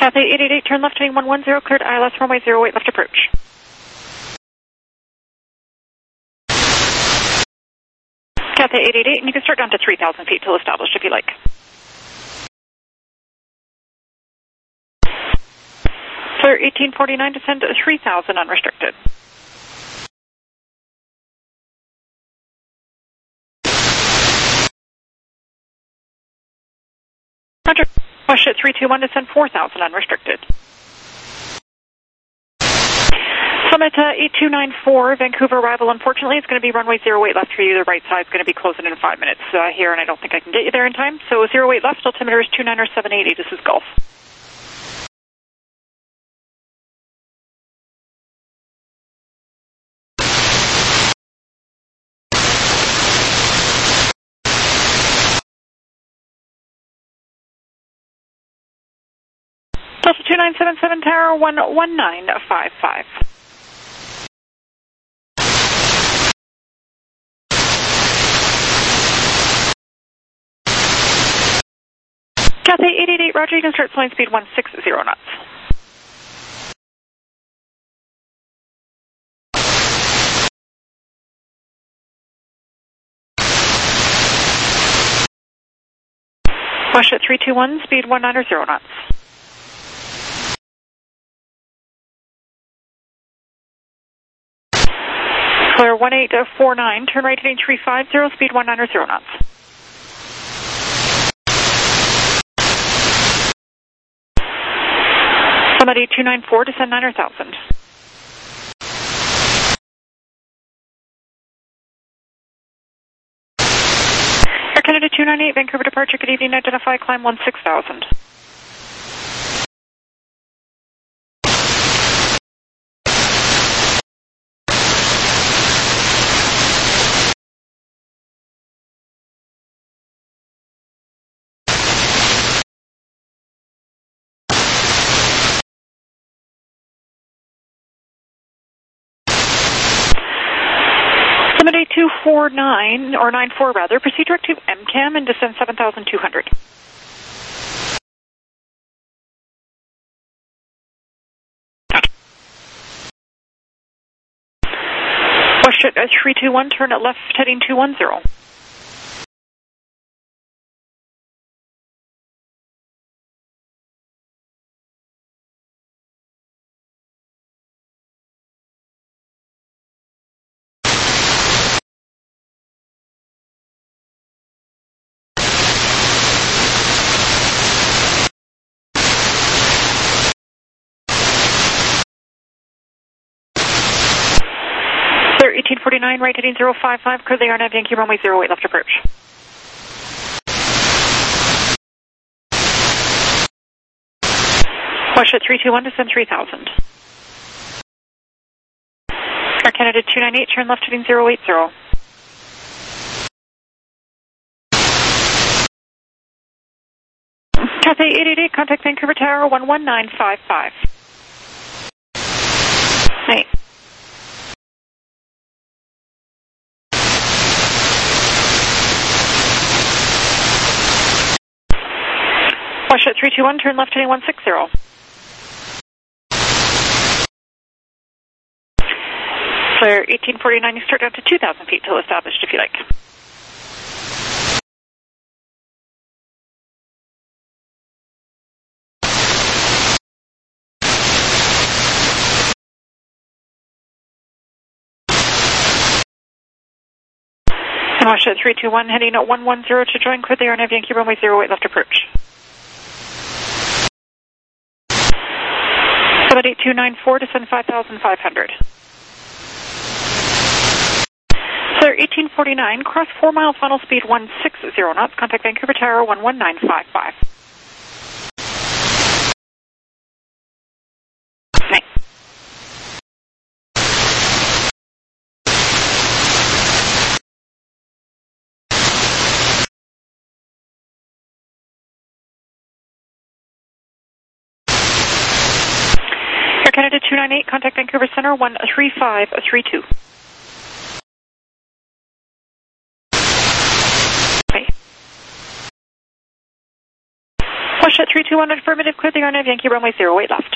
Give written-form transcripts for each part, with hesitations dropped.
Cathay 888, turn left heading 110, cleared ILS runway 08 left approach. Cathay 888, and you can start down to 3,000 feet till established if you like. Clear 1849, descend to 3,000 unrestricted. Roger. Westjet 321, descend 4,000 unrestricted. Summit 8294, Vancouver arrival, unfortunately, is going to be runway 08 left for you. The right side is going to be closing in 5 minutes here, and I don't think I can get you there in time. So 08 left, altimeter is 29780. This is Gulf. Delta 2977, Tower 11955. Cathay 888, roger, you can start flying speed 160 knots. Westjet 321, speed 190 knots. Clear 1849, turn right heading 350, speed 190 knots. Summit 8294, descend 9,000. Air Canada 298, Vancouver departure, good evening, identify, climb 16,000. Summit 8249, or 94 rather, proceed direct to MCAM and descend 7,200. Westjet 321, turn at left heading 210. Clear 1849, right heading 055, clear the RNAV Yankee runway 08 left approach. Westjet 321, descend 3,000. Air Canada 298, turn left heading 080. Cathay 888, contact Vancouver Tower 11955. Right. Westjet 321, turn left heading 160. Clear 1849, you start down to 2,000 feet till established if you like. And Westjet 321, heading at 110 to join, clear the RNAV Yankee runway 08 left approach. Summit 8294, descend 5,500. Clear 1849, cross 4 mile final speed 160 knots, contact Vancouver Tower 11955. Nice. Air Canada 298, contact Vancouver Center 13532. Russia 321 affirmative, clear the RNAV Yankee runway 08 left.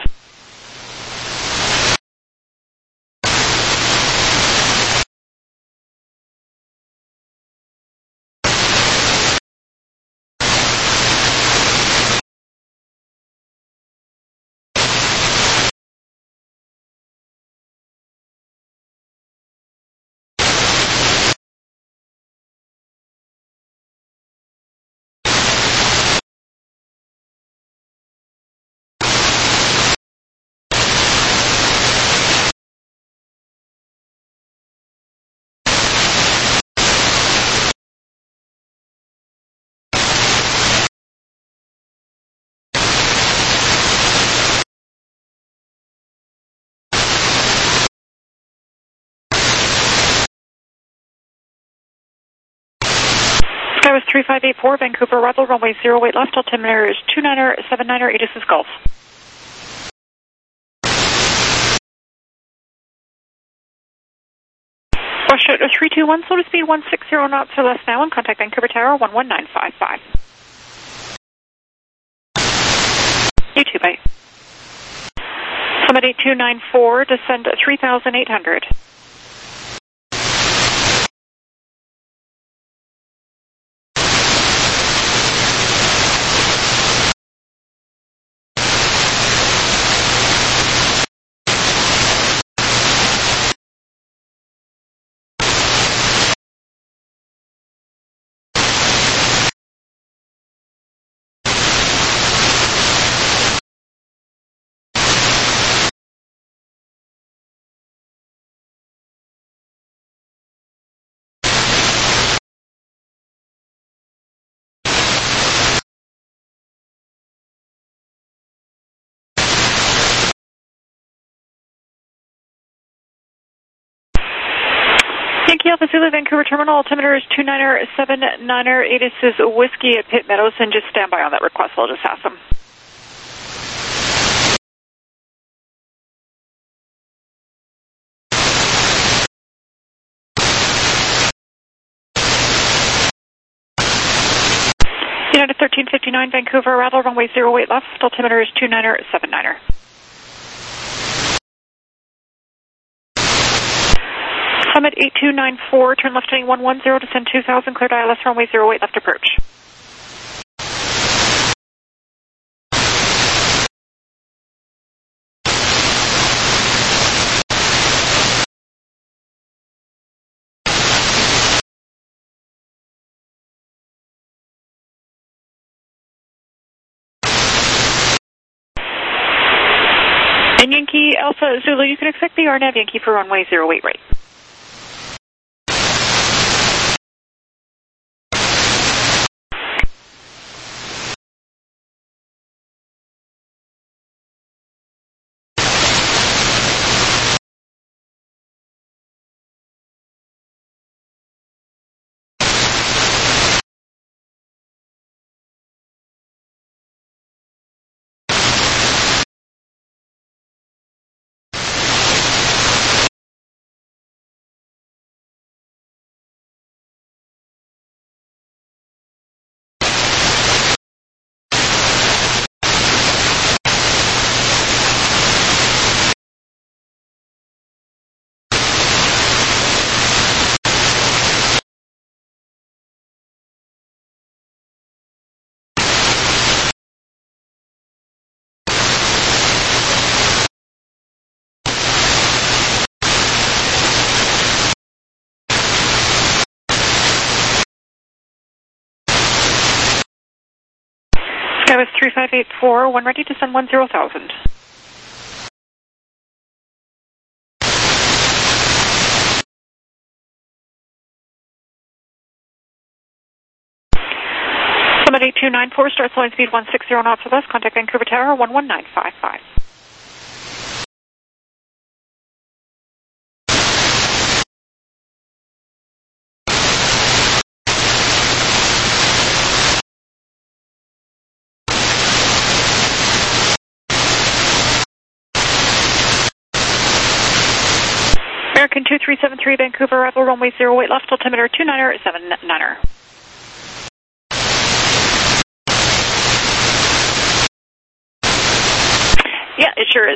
Sky was 3584, Vancouver arrival, runway 08 left, altimeter is 29er79er, Aegis is Gulf. Russia 321, slow to speed 160 knots or less now, and contact Vancouver Tower 11955. U2 bye. Summit 8294, descend 3,800. Yankee Alpha Zulu, Vancouver Terminal, altimeter is 29er79er, Aegis is Whiskey at Pitt Meadows, and just stand by on that request, I'll just ask them. United 1359, Vancouver arrival, runway 08 left, altimeter is 29er79er. Summit 8294, turn left heading 110, descend 2000, cleared ILS runway 08 left approach. And Yankee Alpha Zulu, you can expect the RNAV Yankee for runway 08 right. Sky was 3584, when ready to send 10,000. Summit 8294, start slowing speed 160 knots or less, contact Vancouver Tower 11955. American 2373, Vancouver arrival, runway 08 left, altimeter 29er79er. Yeah, it sure is.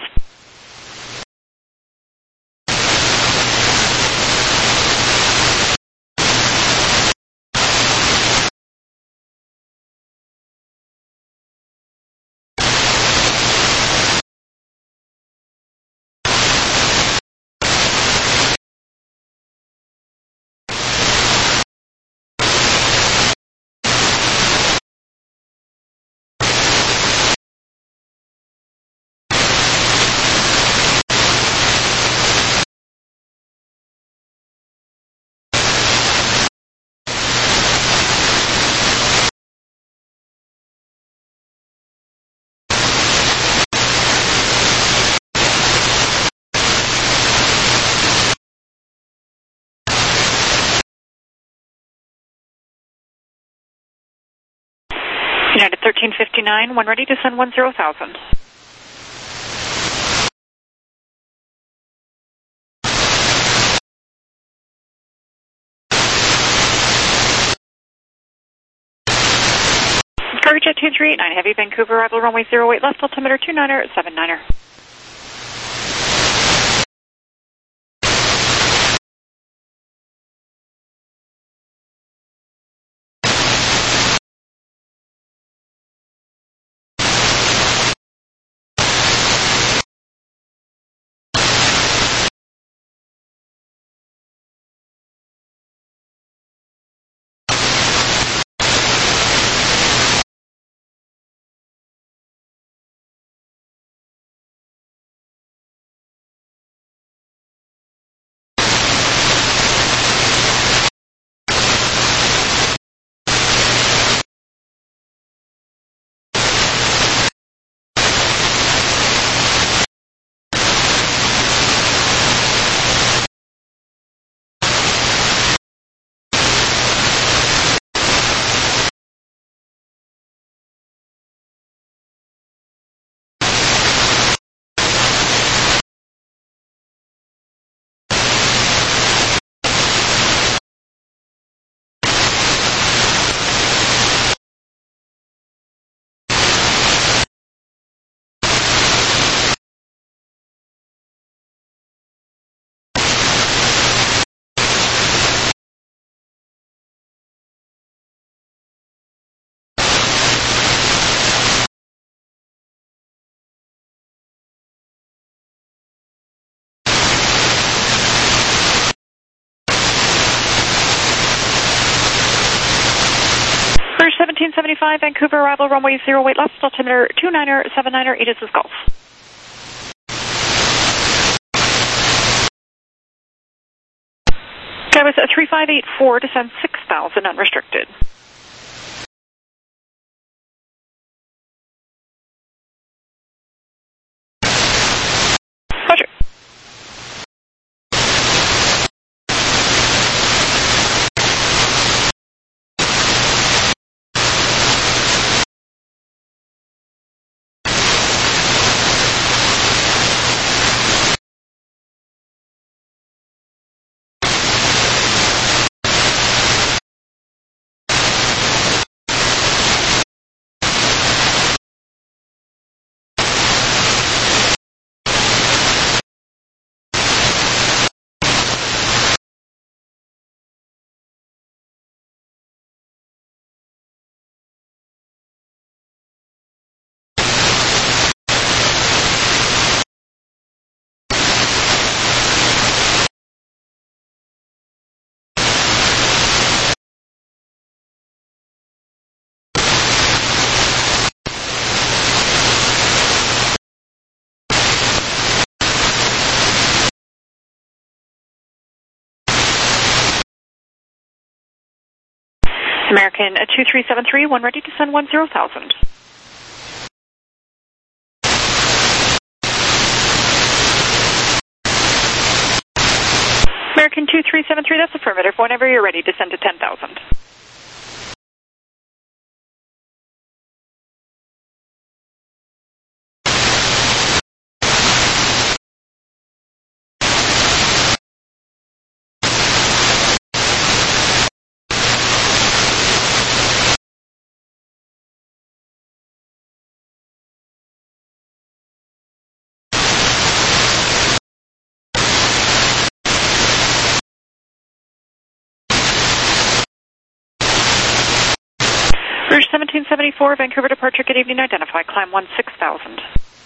United 1359, when ready, descend 10,000. Courage at 2389, heavy Vancouver, arrival runway 08 left, altimeter 29er at 79er. Courage 1775, Vancouver, arrival runway 08 left, altimeter 29er, 79er, 8 is Golf. That was at 3584, descend 6,000 unrestricted. Roger. American 2373, when ready, descend 10,000. American 2373, that's affirmative. Whenever you're ready, descend to 10,000. Rouge 1774, Vancouver departure, good evening, identify, climb 16,000.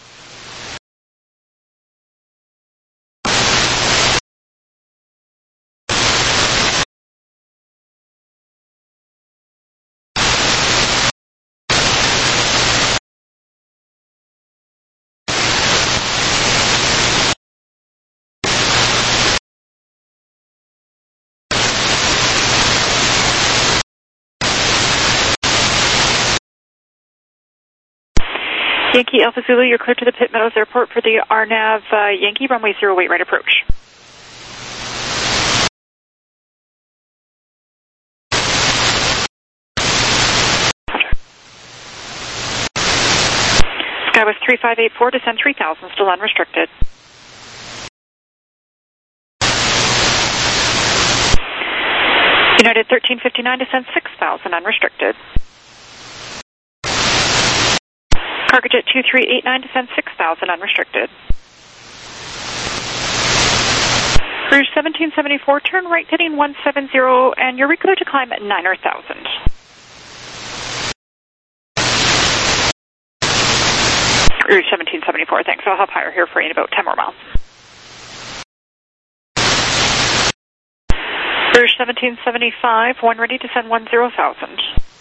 Yankee Alpha Zulu, you're clear to the Pitt Meadows Airport for the RNAV Yankee, runway 08, right approach. Skywest 3584, descend 3,000, still unrestricted. United 1359, descend 6,000, unrestricted. Cargojet 2389, descend 6,000, unrestricted. Rouge 1774, turn right, heading 170, and you're clear to climb at 9,000. Rouge 1774, thanks. I'll have higher here for you in about 10 more miles. Rouge 1775, one ready to send 10,000.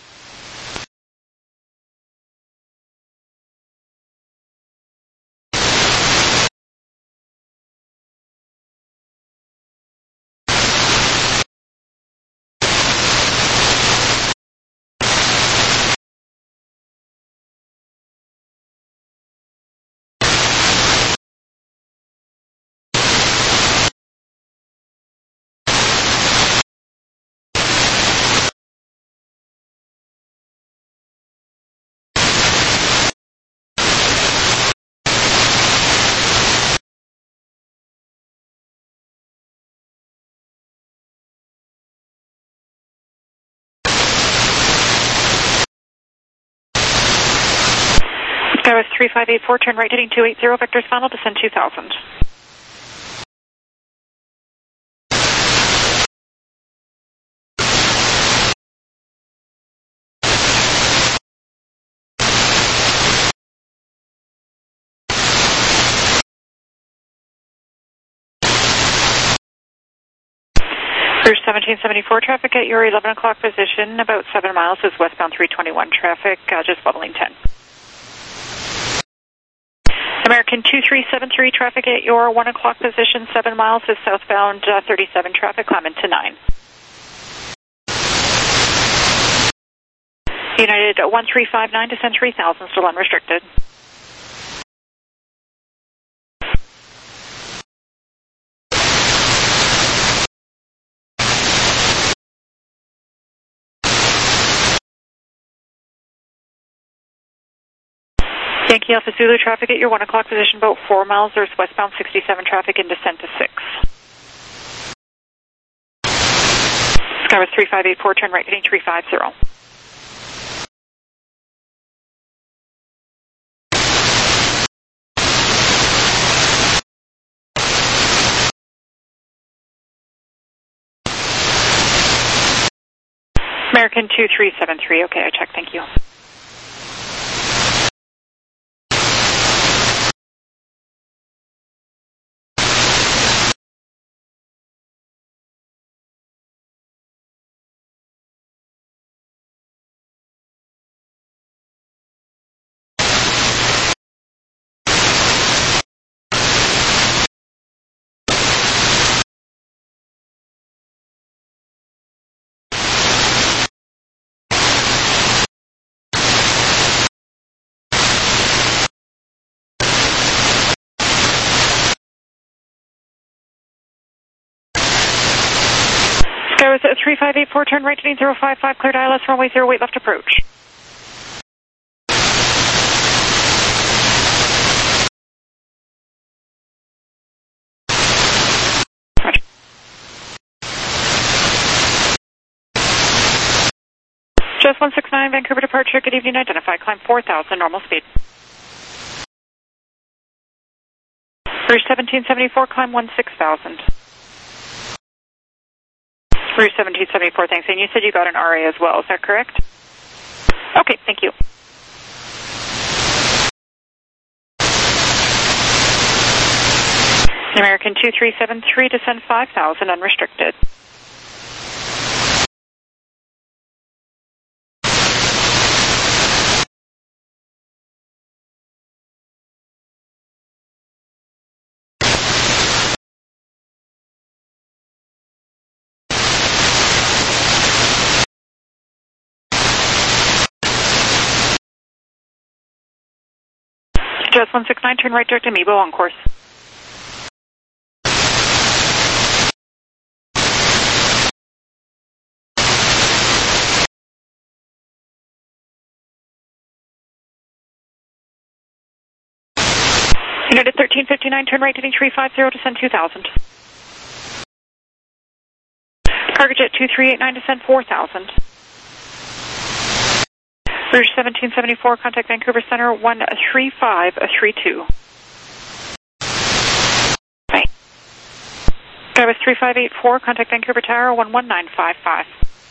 Skywest 3584, turn right, heading 280, vectors final, descend 2,000. Rouge 1774, traffic at your 11 o'clock position, about 7 miles is westbound 321 traffic, just bubbling 10. American 2373, traffic at your 1 o'clock position, 7 miles is southbound 37 traffic, climbing to 9. United 1359, descend 3,000, still unrestricted. Yankee Alpha Zulu, traffic at your 1 o'clock position, about 4 miles. There's westbound 67 traffic in descent to 6. Skywest 3584, turn right, heading 350. American 2373, okay, I checked, thank you. Skywest 3584, turn right, heading 055, cleared ILS, runway 08, left approach. Roger. Just 169, Vancouver departure, good evening, identify, climb 4,000, normal speed. Rouge 1774, climb 16,000. Rouge 1774, thanks. And you said you got an RA as well, is that correct? Okay, thank you. American 2373, descend 5,000, unrestricted. Just 169, turn right direct to Amiibo on course. United 1359, turn right heading 350, descend 2,000. Cargojet 2389, descend 4,000. Rouge 1774, contact Vancouver Center 13532. Right. Skywest 3584, contact Vancouver Tower 11955.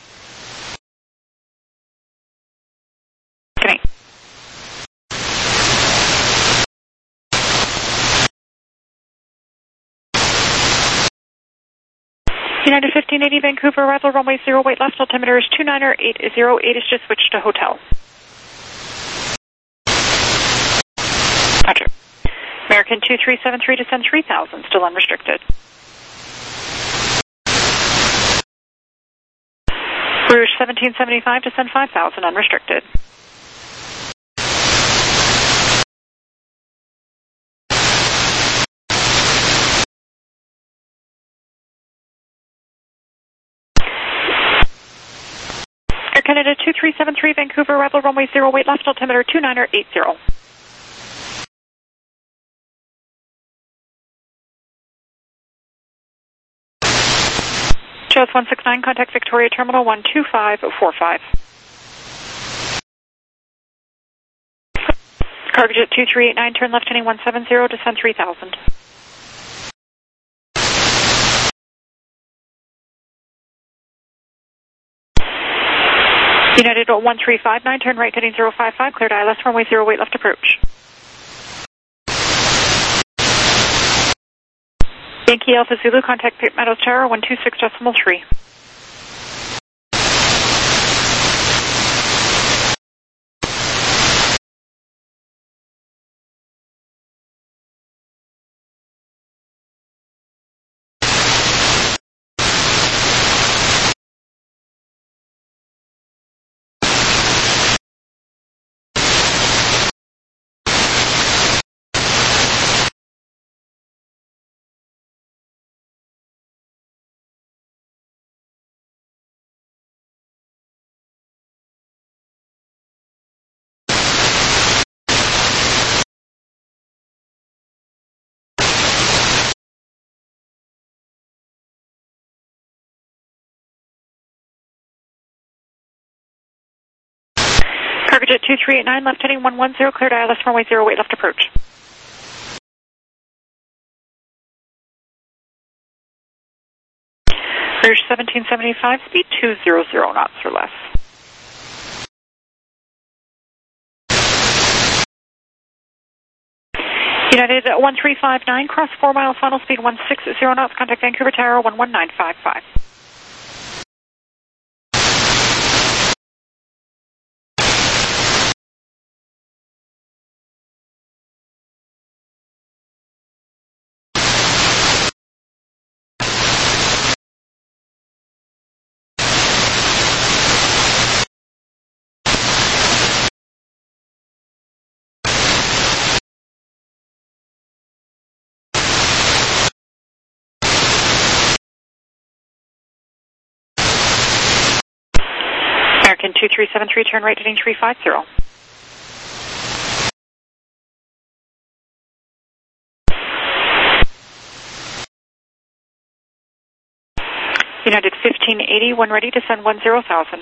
Good night. United 1580, Vancouver, arrival runway 0, weight left, altimeter is 29808, is just switched to hotel. Roger. American 2373, descend 3,000, still unrestricted. Rouge 1775, descend 5,000, unrestricted. Air Canada 2373, Vancouver, arrival runway 0, weight left, altimeter 29880. Just 169, contact Victoria Terminal 12545. Cargojet 2389, turn left heading 170, descend 3,000. United 1359, turn right heading 055, cleared ILS runway 0, weight left approach. Yankee Alpha Zulu, contact Cape Meadows Tower 126.3. Cargojet 2389, left heading 110, cleared ILS runway 0, weight left approach. Rouge 1775, speed 200 knots or less. United 1359, cross 4 miles, final speed 160 knots, contact Vancouver Tower 11955. American 2373, turn right heading 350. United 1580, when ready, descend 10,000.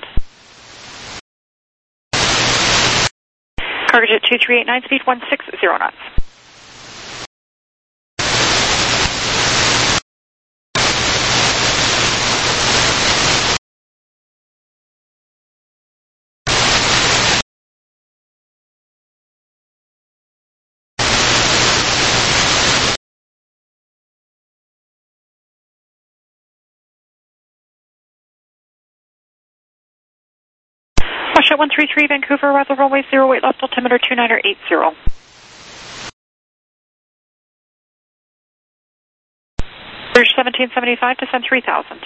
Cargojet 2389, speed 160 knots. Russia 133, Vancouver, arrival runway 08 left, altimeter 2980. Bridge 1775, descend 3000.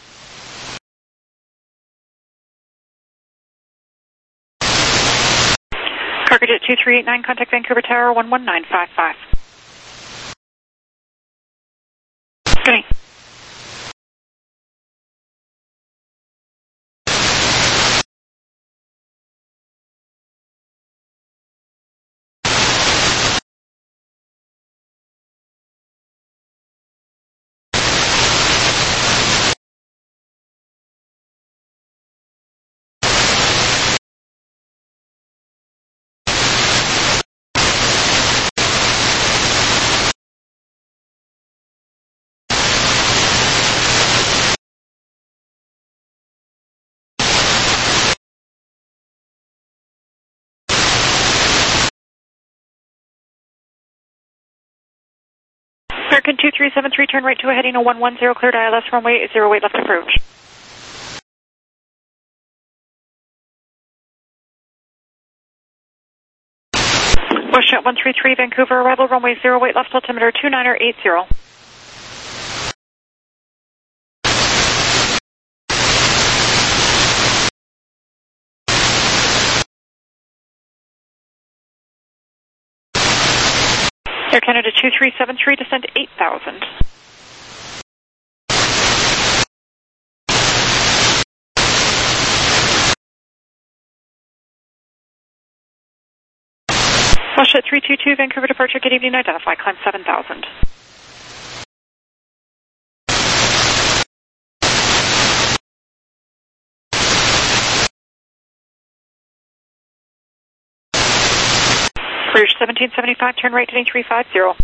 Cargojet 2389, contact Vancouver Tower 11955. Good night. American 2373, turn right to a heading of 110, cleared ILS runway 08 left approach. Westjet 133, Vancouver, arrival runway 08 left, altimeter 2980. Air Canada 2373, descend 8000. Westjet 322, Vancouver departure, good evening, identify, climb 7000. Bridge 1775, turn right heading 350.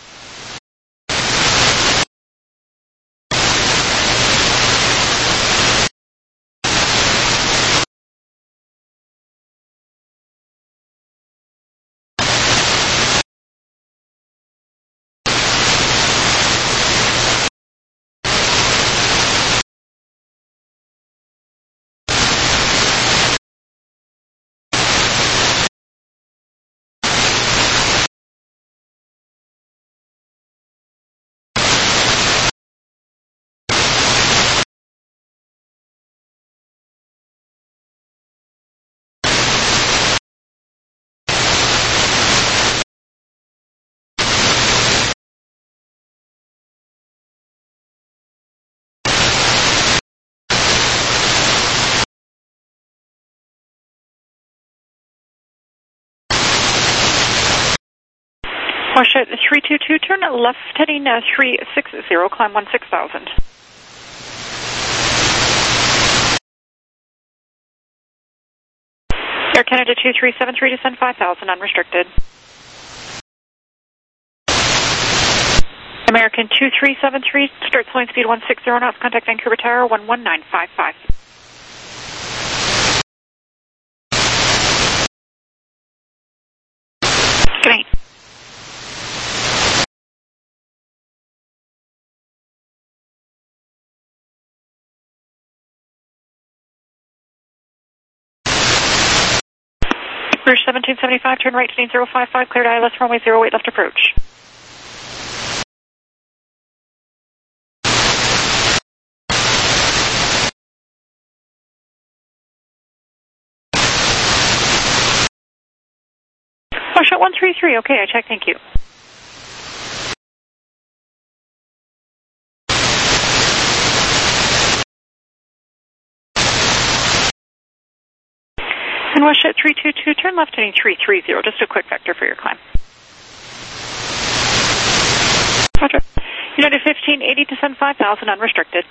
Westjet 322, turn left heading 360, climb 16,000. Air Canada 2373, descend 5,000, unrestricted. American 2373, start flying speed 160 knots, contact Vancouver Tower 11955. Good night. Bridge 1775, turn right heading 055, cleared ILS runway 08 left approach. Westjet 133, okay, I checked, thank you. And Westjet 322, turn left heading 330, just a quick vector for your climb. Roger. United 1580, descend 5,000, unrestricted.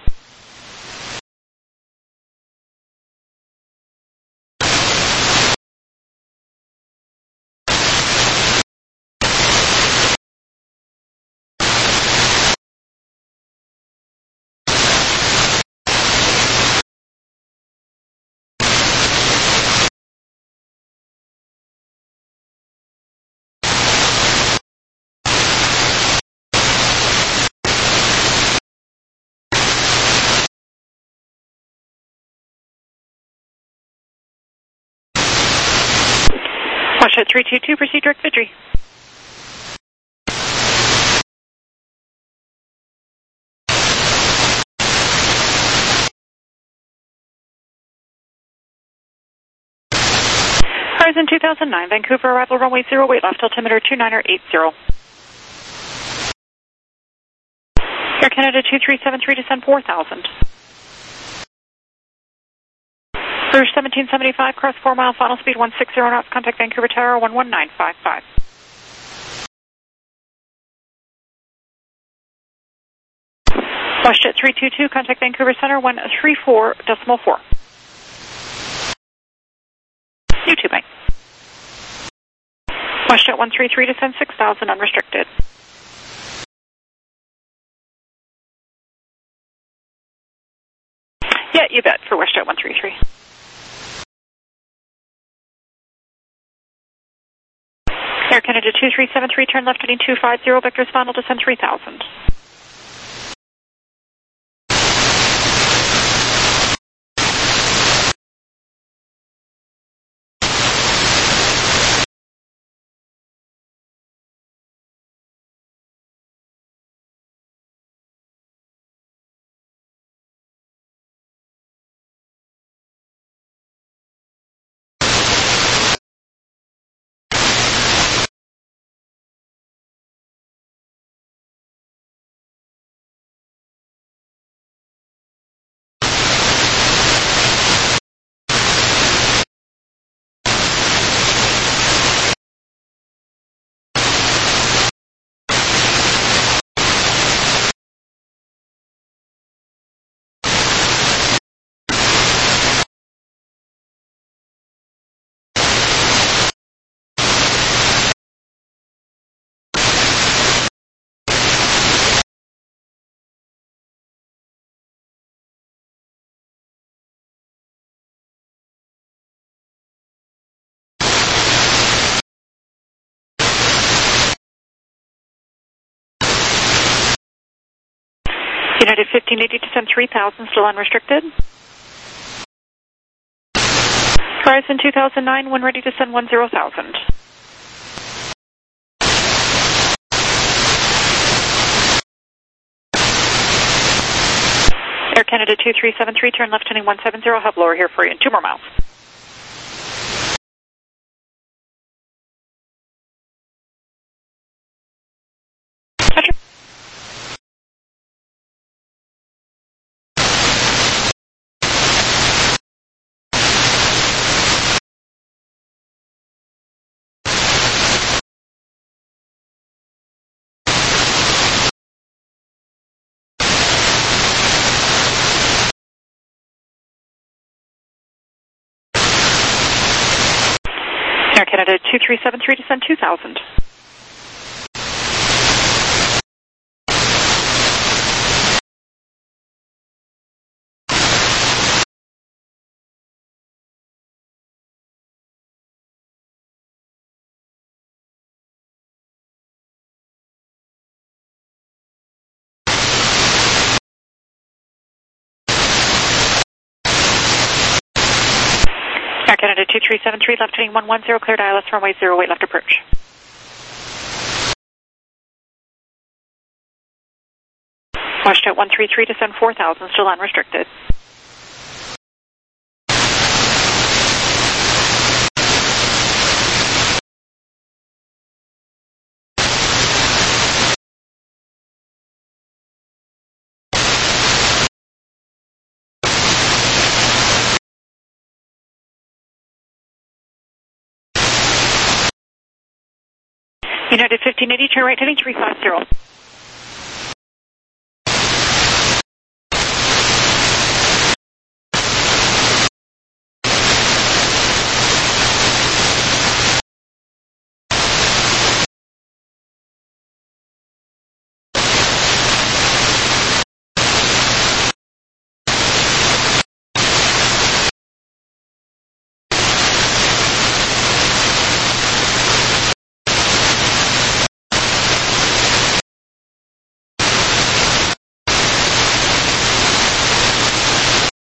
WestJet 322, proceed direct Vidri. Horizon 2009, Vancouver arrival runway 08 left, altimeter 2980. Air Canada 2373, descend 4000. Rouge 1775, cross 4 mile, final speed 160 knots, contact Vancouver Tower 11955. WestJet 322, contact Vancouver Center 134.4. YouTube. WestJet 133, descend 6000, unrestricted. Yeah, you bet, for WestJet 133. Air Canada 2373, turn left heading 250, vectors final, descend 3000. United 1580, descend 3000, still unrestricted. Horizon 2009, when ready to send 10,000. Air Canada 2373, turn left heading 170, hub lower here for you in 2 more miles. Roger. Air Canada 2373, descend 2000. Air Canada 2373, left heading 110, cleared ILS runway 08 left approach. WestJet 133, descend 4000, still unrestricted. United 1580, turn right heading 350.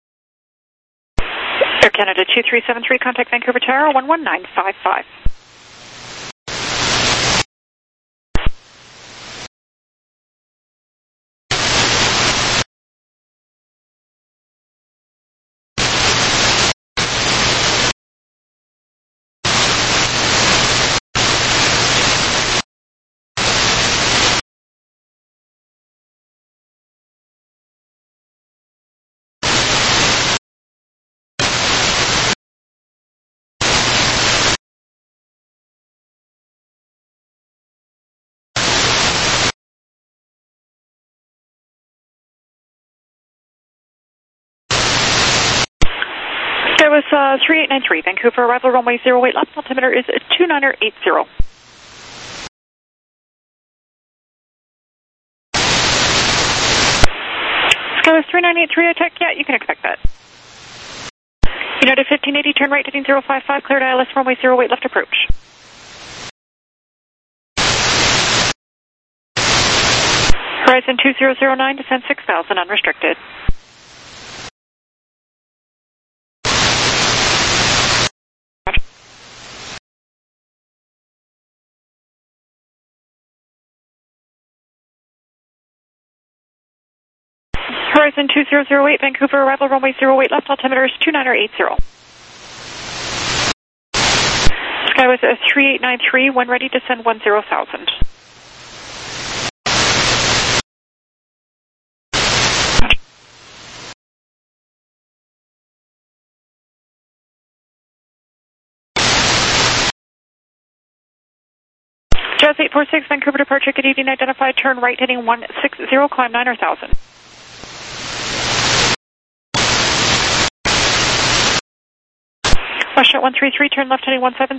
Air Canada 2373, contact Vancouver Tower 11955. SkyWest 3893, Vancouver, arrival runway 08 left, altimeter is 2980. SkyWest 3983, I check, yeah, you can expect that. United 1580, turn right, heading 055, cleared ILS, runway 08 left approach. Horizon 2009, descend 6000, unrestricted. Horizon 2008, Vancouver, arrival runway 08 left, altimeter is 2980. SkyWest 3893, when ready, descend 10,000. Jazz 846, Vancouver departure, good evening, identified, turn right, heading 160, climb 9,000. Westjet 133, turn left, heading 170.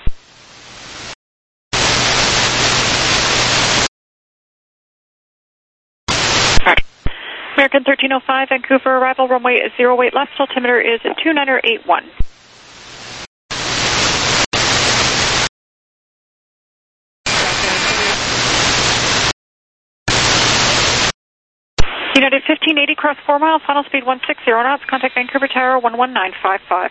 American 1305, Vancouver, arrival runway 08 left, altimeter is 2981. United 1580, cross 4 miles, final speed 160 knots, contact Vancouver Tower 11955.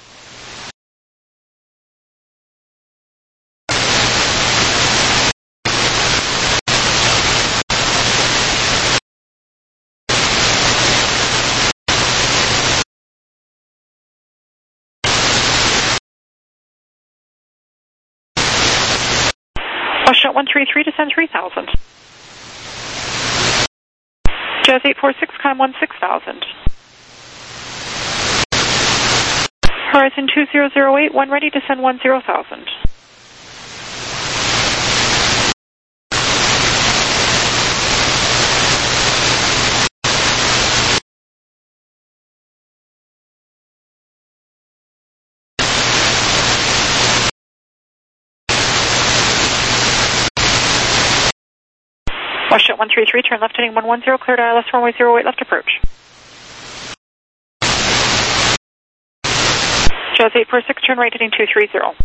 Westjet 133, descend 3000. Jazz 846, climb 16,000. Horizon 2008, when ready, descend 10,000. Westjet 133, turn left heading 110, cleared ILS runway 08 left approach. Jazz 846, turn right heading 230.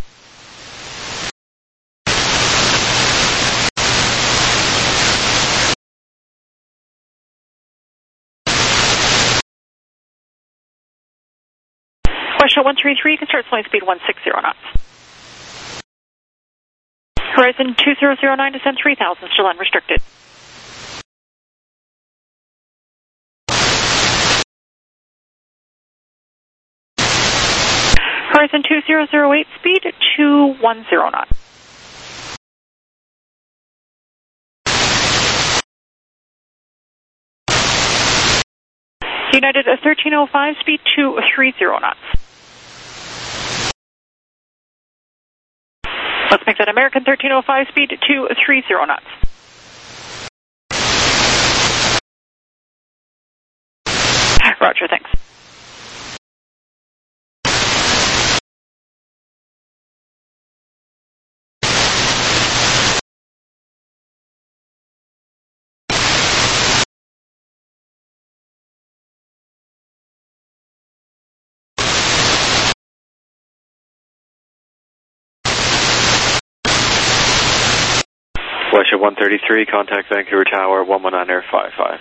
Westjet 133, you can start slowing speed 160 knots. Horizon 2009, descend 3000, still unrestricted. Horizon 2008, speed 210 knots. United 1305, speed 230 knots. Let's make that American 1305, speed 230 knots. Roger, thanks. Westjet 133, contact Vancouver Tower 119.55.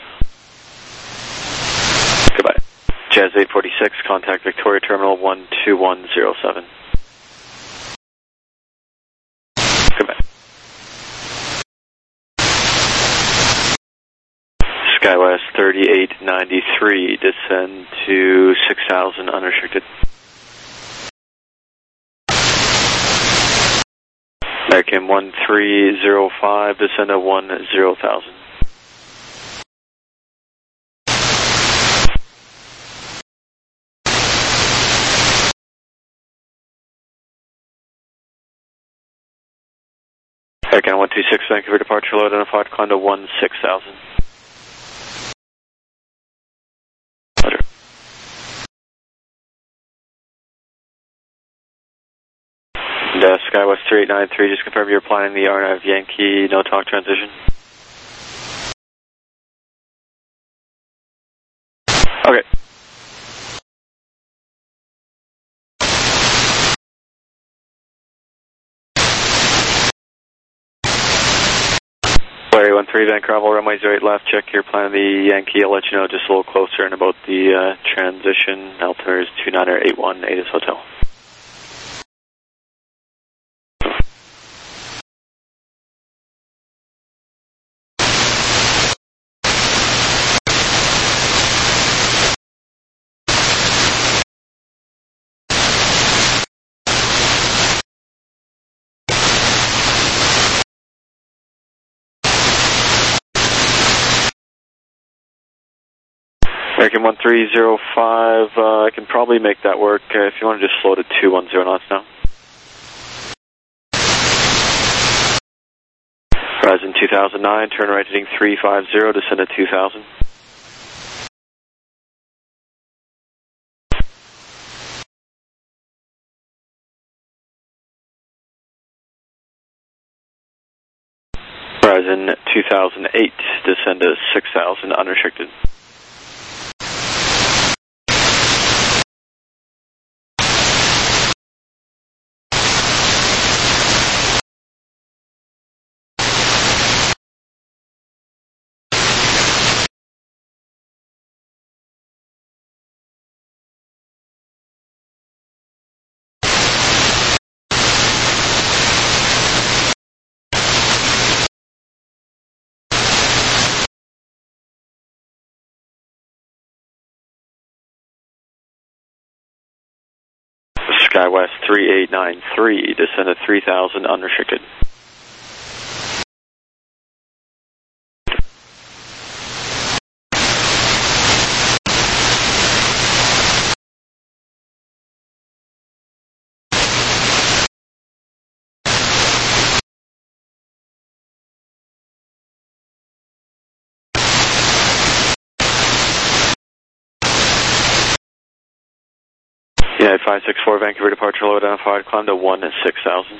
Goodbye. Jazz 846, contact Victoria Terminal 12107. Goodbye. SkyWest 3893, descend to 6000 unrestricted. American 1305, descend to 10,000. American 126, Vancouver departure low identified, climb to 16,000. SkyWest 3893, just confirm you're planning the RNAV Yankee no talk transition. Okay. Flyer 13, Vancouver, runway 08 left, check your plan of the Yankee. I'll let you know just a little closer and about the transition. Altimeter is 2981, ATIS Hotel. American 1305, I can probably make that work if you want to just slow to 210 knots now. Horizon 2009, turn right heading 350, descend at 2000. Horizon 2008, descend to 6000, unrestricted. SkyWest 3893, descend at 3000, unrestricted. United 564, Vancouver departure low identified, climb to 16,000.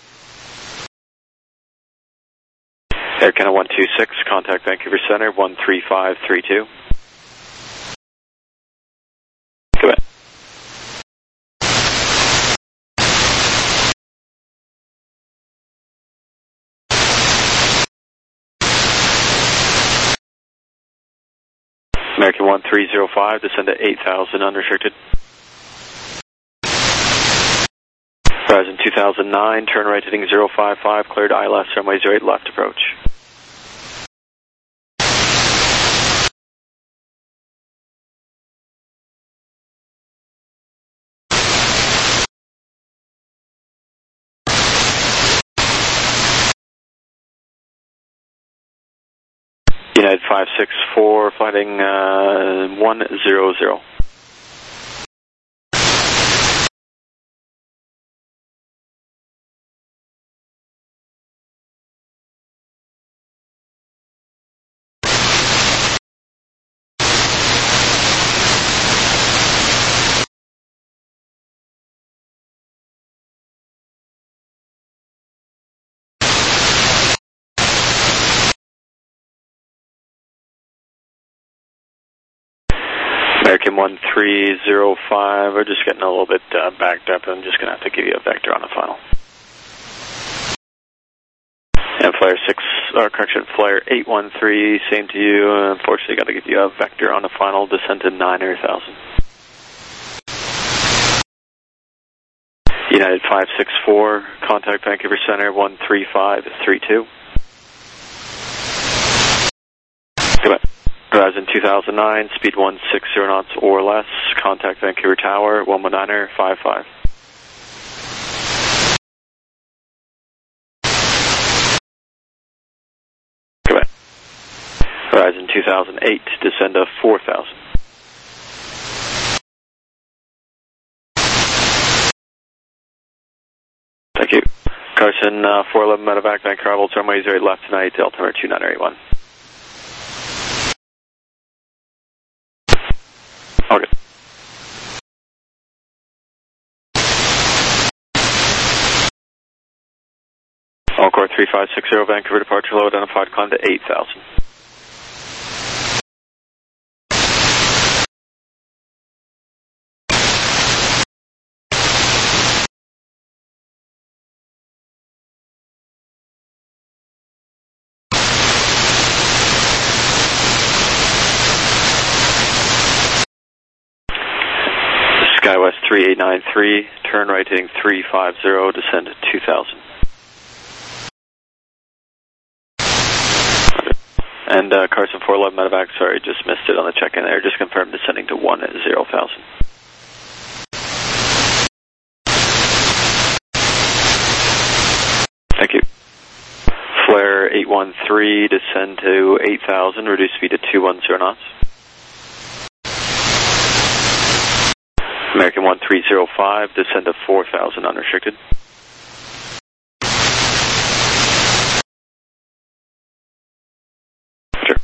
Air Canada 126, contact Vancouver Center 13532. Go ahead. American 1305, descend to 8,000, unrestricted. Horizon 2009, turn right heading 055, cleared ILS, runway 08 left approach. United 564, flighting 100. American 1305, we're just getting a little bit backed up. I'm just going to have to give you a vector on the final. And Flyer 6, or correction, Flyer 813, same to you. Unfortunately, got to give you a vector on the final, descent to 9,000. United 564, contact Vancouver Center 13532. Goodbye. Horizon 2009, speed 160 knots or less, contact Vancouver Tower 119.55. Goodbye. Horizon 2008, descend to 4,000. Thank you. Carson 411 medevac, Vancouver, runway 08 left tonight, altimeter 2981. Okay. Encore 3560, Vancouver departure low, identified climb to 8,000. SkyWest 3893, turn right heading 350, descend to 2000. And Carson 411 medevac, sorry, just missed it on the check-in there, just confirmed descending to 10,000. Thank you. Flare 813, descend to 8,000, reduce speed to 210 knots. American 1305, descend to 4,000 unrestricted. Sure.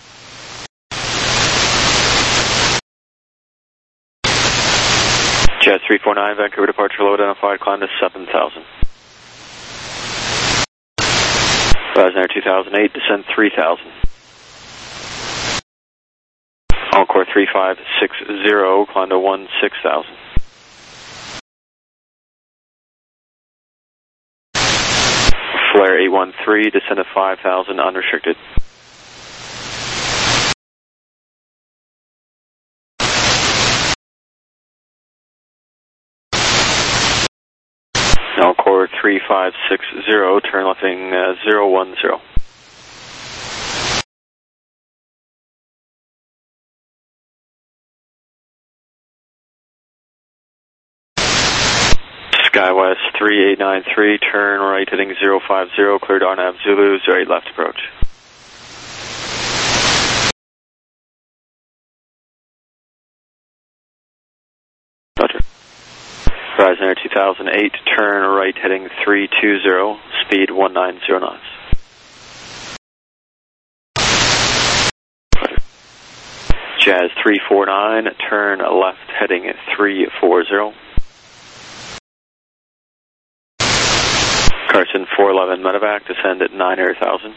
Jazz 349, Vancouver departure low, identified climb to 7,000. Verizon Air 2008, descend 3,000. Encore 3560, climb to 16,000. Flare 813, descend to 5,000, unrestricted. Encore 3560, turn left heading 010. SkyWest 3893, turn right heading 050, cleared RNAV Zulu, 08 left approach. Roger. Verizon Air 2008, turn right heading 320, speed 190 knots. Roger. Jazz 349, turn left heading 340. Carson 411 medevac, descend at 9,000.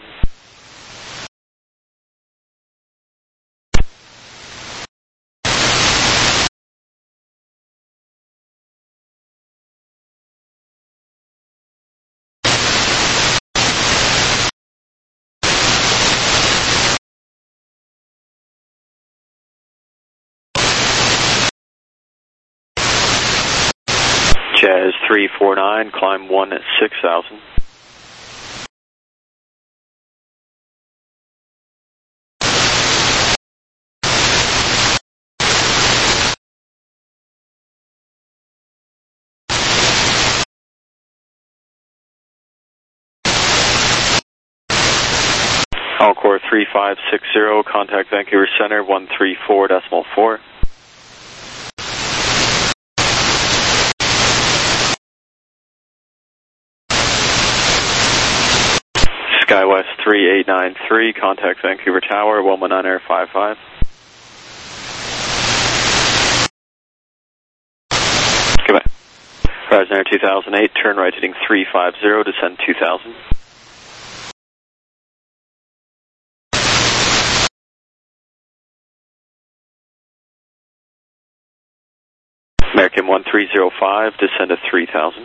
Jazz 349, climb 16,000. Encore 3560, contact Vancouver Center 134.4. SkyWest 3893, contact Vancouver Tower 119 Air 55. Goodbye. Verizon Air 2008, turn right heading 350, descend 2000. American 1305, descend to 3,000.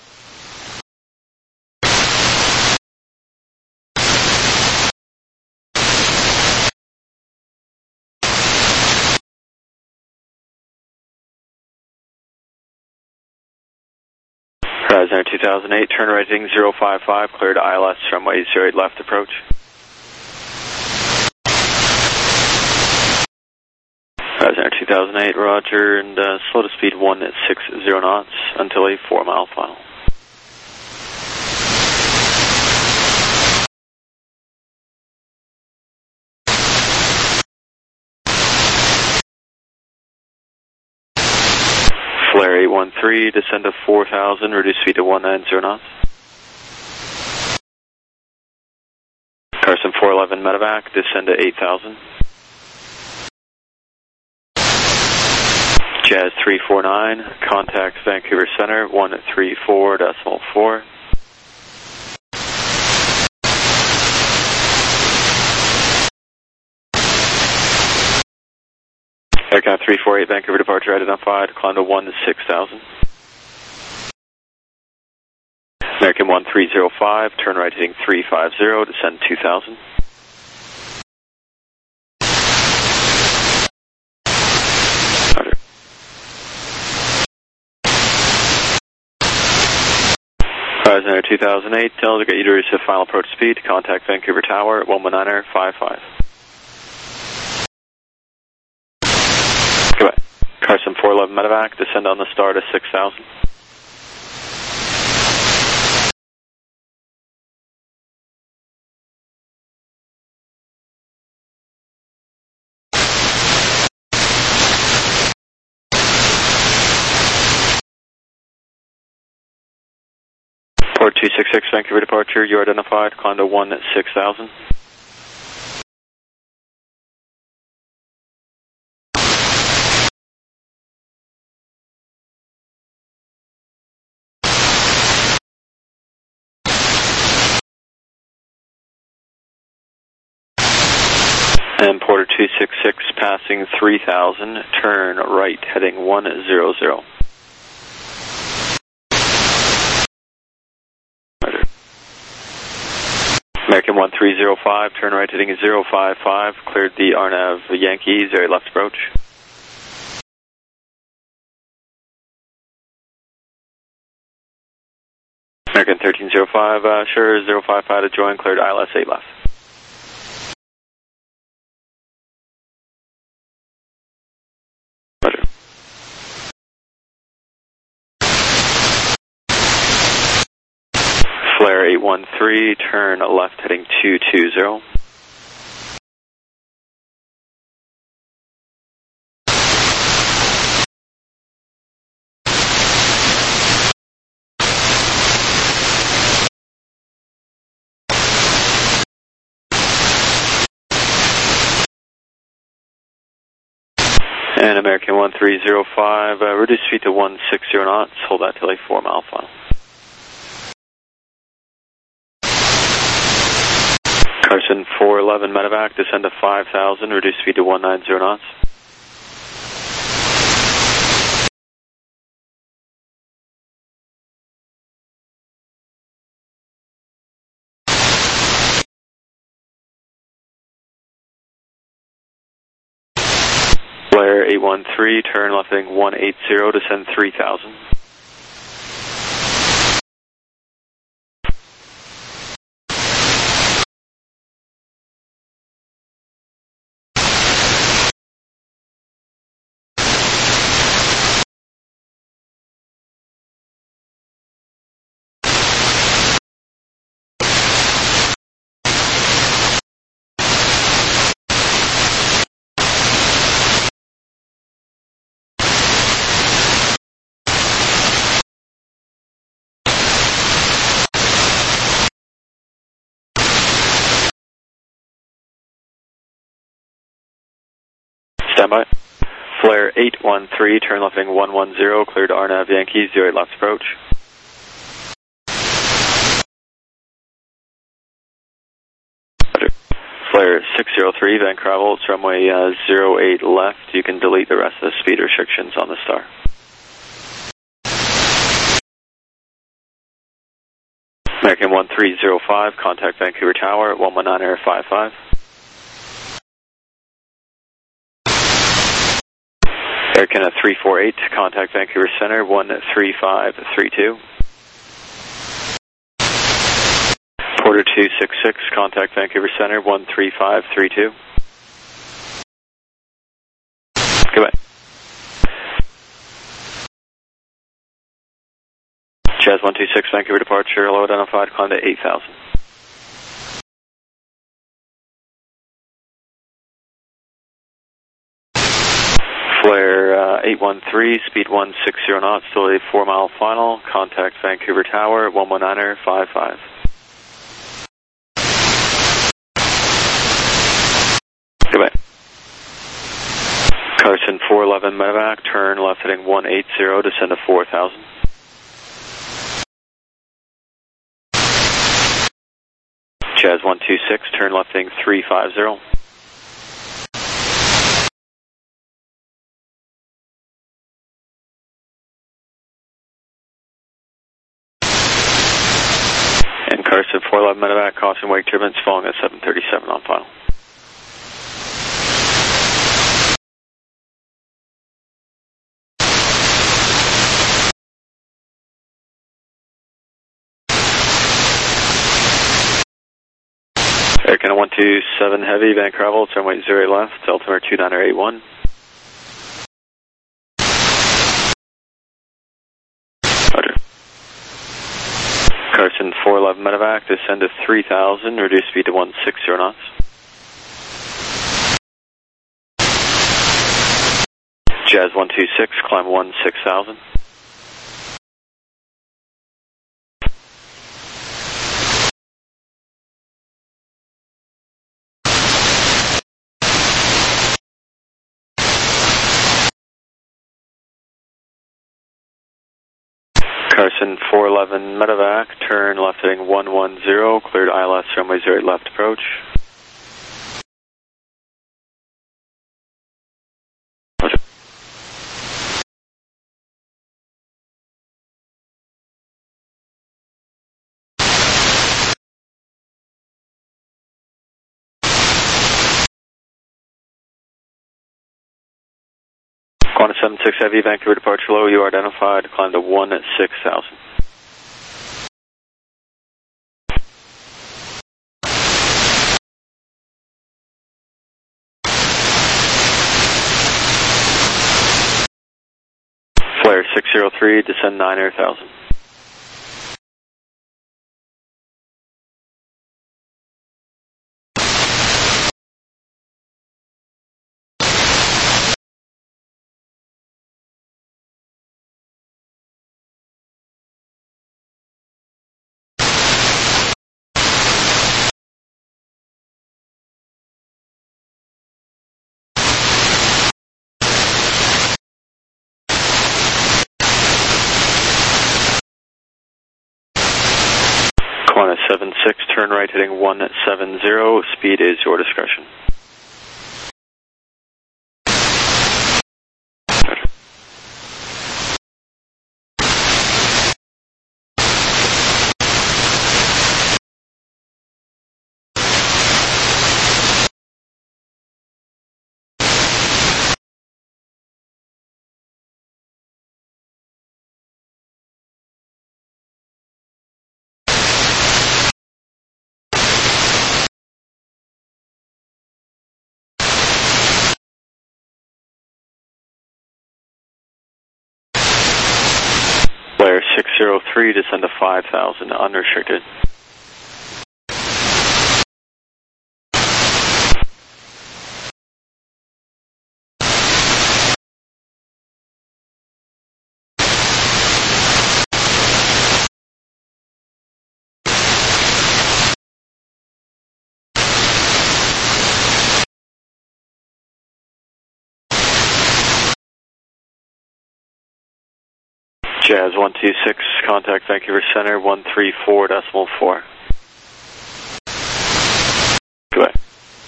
Verizon Air 2008, turn right heading 055, cleared ILS runway 08 left approach. Verizon Air 2008, roger, and slow to speed 160 knots until a 4-mile final. Flare 813, descend to 4,000, reduce speed to 190 knots. Carson 411 medevac, descend to 8,000. Jazz 349, contact Vancouver Center 134.4. American 348, Vancouver departure identified, climb to 16,000. American 1305, turn right heading 350, descend 2,000. Horizon Air 2008, Delta, get you to reach the final approach speed, contact Vancouver Tower at 119.55. Goodbye. Carson 411 medevac, descend on the star to 6,000. Port 266, Vancouver departure, you are identified, climb to 16,000. And Porter 266 passing 3,000, turn right heading 100. American 1305, turn right heading 055, cleared the RNAV Yankee, 0 left approach. American 1305, sure, 055 to join, cleared ILS 8 left. Roger. Flare 813, turn left heading 220. And American 1305, reduce speed to 160 knots, hold that till a 4 mile final. Carson 411 medevac, descend to 5,000, reduce speed to 190 knots. Flare 813, turn left heading 180, descend 3,000. Standby. Flare 813, turn left heading 110, cleared RNAV Yankee, 0 left approach. Roger. Flare 603, Vancouver Travel, it's runway 08 left. You can delete the rest of the speed restrictions on the star. American 1305, contact Vancouver Tower at 119.55. American 348, contact Vancouver Center, 13532. Porter 266, contact Vancouver Center, 13532. Goodbye. Jazz 126, Vancouver departure, hello identified, climb to 8,000. Flare 813, speed 160 knots, still a 4 mile final, contact Vancouver Tower, 119.55. Goodbye. Carson 411 medevac, turn left heading 180, descend to 4,000. Jazz 126, turn left heading 350. Carson 411 medevac, caution wake turbulence falling at 737 on final. Air Canada 127 Heavy, Vancouver Travel, runway 08 left, altimeter 2981. Roger. Carson 411 medevac, descend to 3000, reduce speed to 160 knots. Jazz 126, climb 16,000. Carson 411 medevac, turn left heading 110, cleared ILS runway 08 left approach. Qantas 76 Heavy, Vancouver departure low, you are identified, climb to 16,000. Flare 603, descend 9 air 1000. Qantas 76, turn right heading 170, speed is your discretion. Flare 603, descend to 5,000, unrestricted. Jazz 126, contact Vancouver Center 134.4. Go ahead.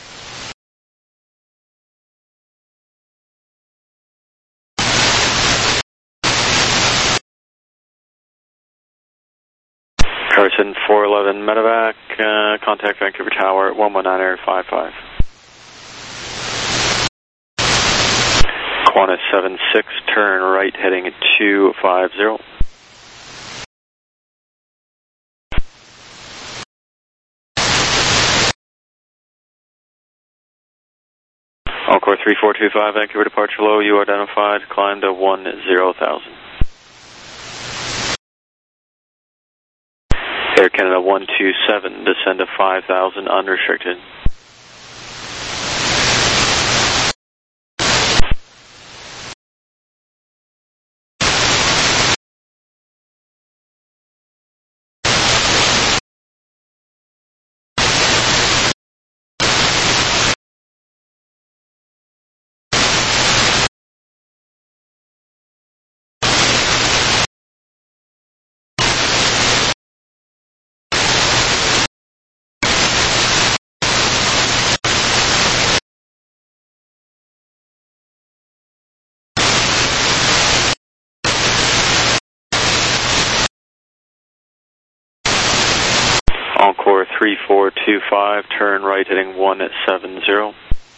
Carson 411 medevac, contact Vancouver Tower 119 air 55. Qantas 76, turn right heading 250. Encore 3425, Vancouver departure low, you are identified, climb to 10,000. Air Canada 127, descend to 5,000, unrestricted. Encore 3425, turn right heading 170.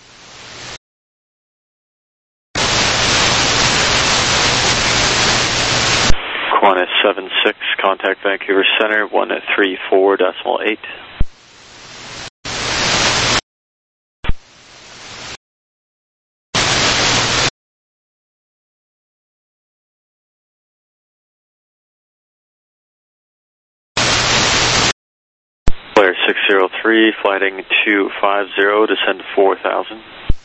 Qantas 76, contact Vancouver Center, 134.8. Flare 603, flighting 250, descend to 4000.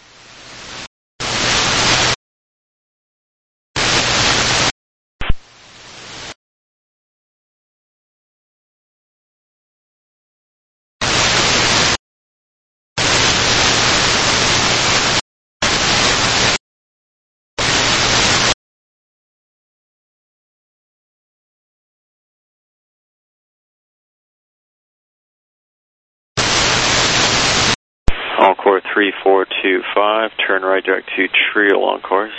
Encore 3425, turn right direct to Trio on course.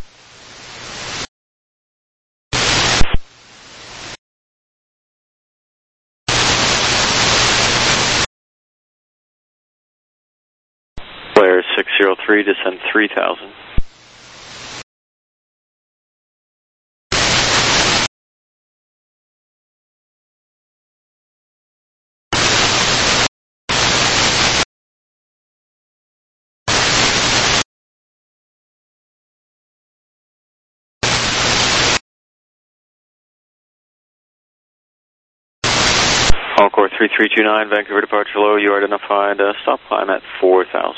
Flare 603, descend 3000. Encore 3329, Vancouver departure low, you are identified, stop climb at 4000.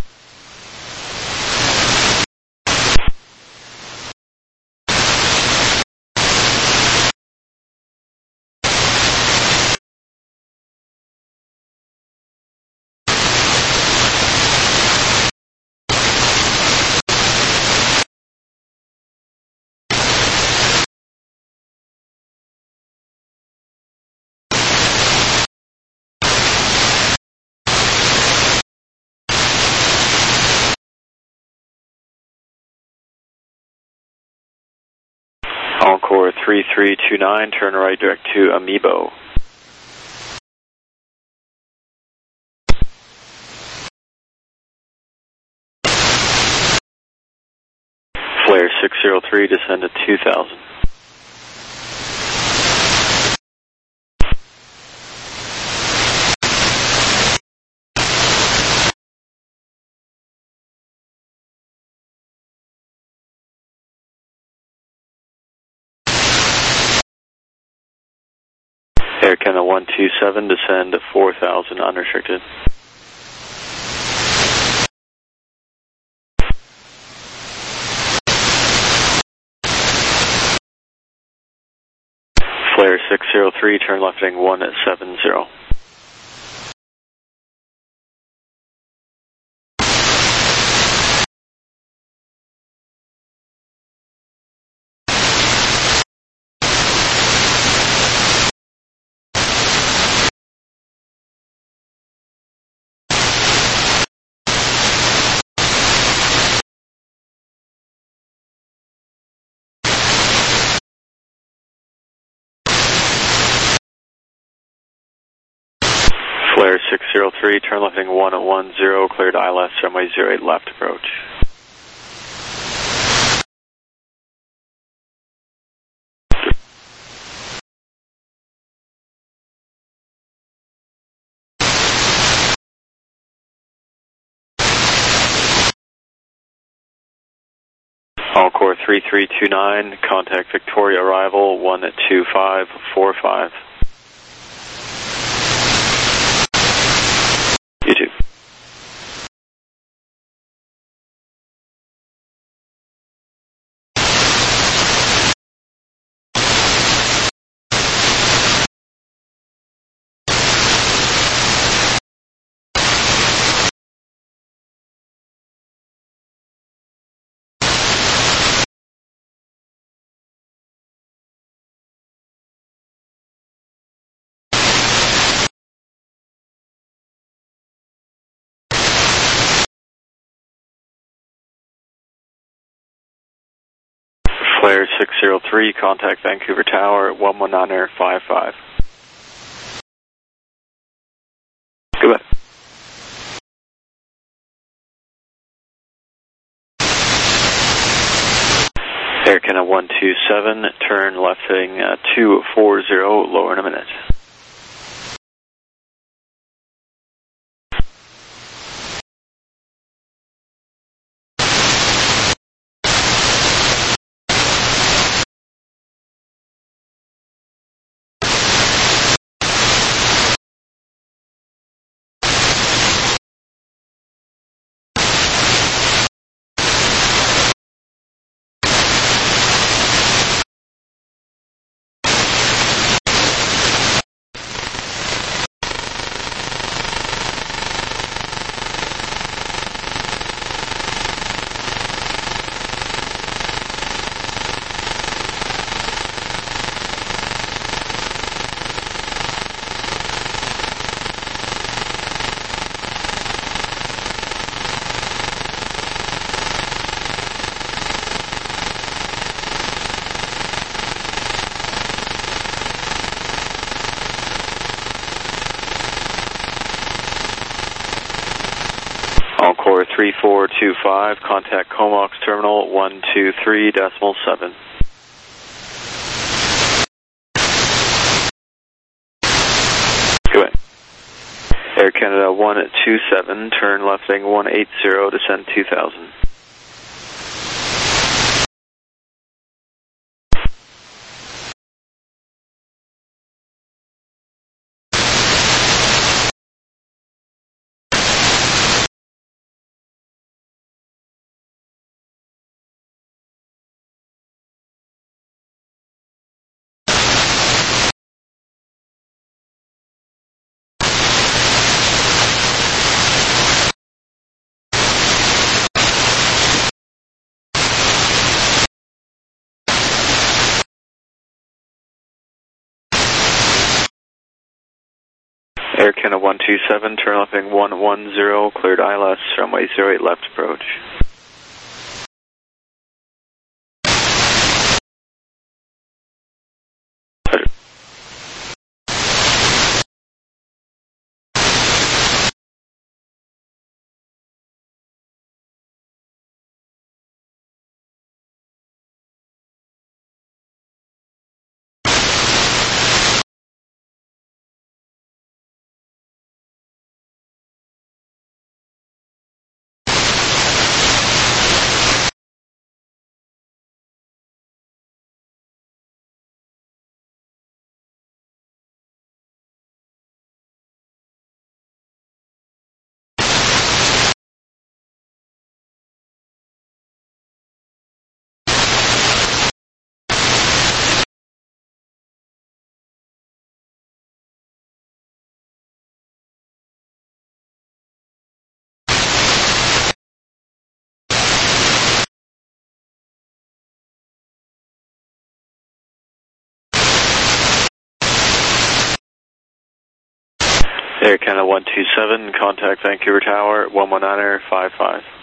Encore 3329, turn right direct to Amiibo. Flare 603, descend to 2000. Air Canada 127, descend to 4000, unrestricted. Flare 603, turn left heading 170. Flare 603, turn left heading 110, cleared ILS, runway 08 left approach. Encore 3329, contact Victoria arrival 12545. You too. Flare 603, contact Vancouver Tower 119.55. Air Canada 127, turn left heading 240, lower in a minute. Encore 3425, contact Comox Terminal 123.7. Go ahead. Air Canada 127, turn left heading 180, descend 2000. Air Canada 127, turn left heading 110, cleared ILS, runway 08 left approach. Air Canada 127, contact Vancouver Tower 119.55.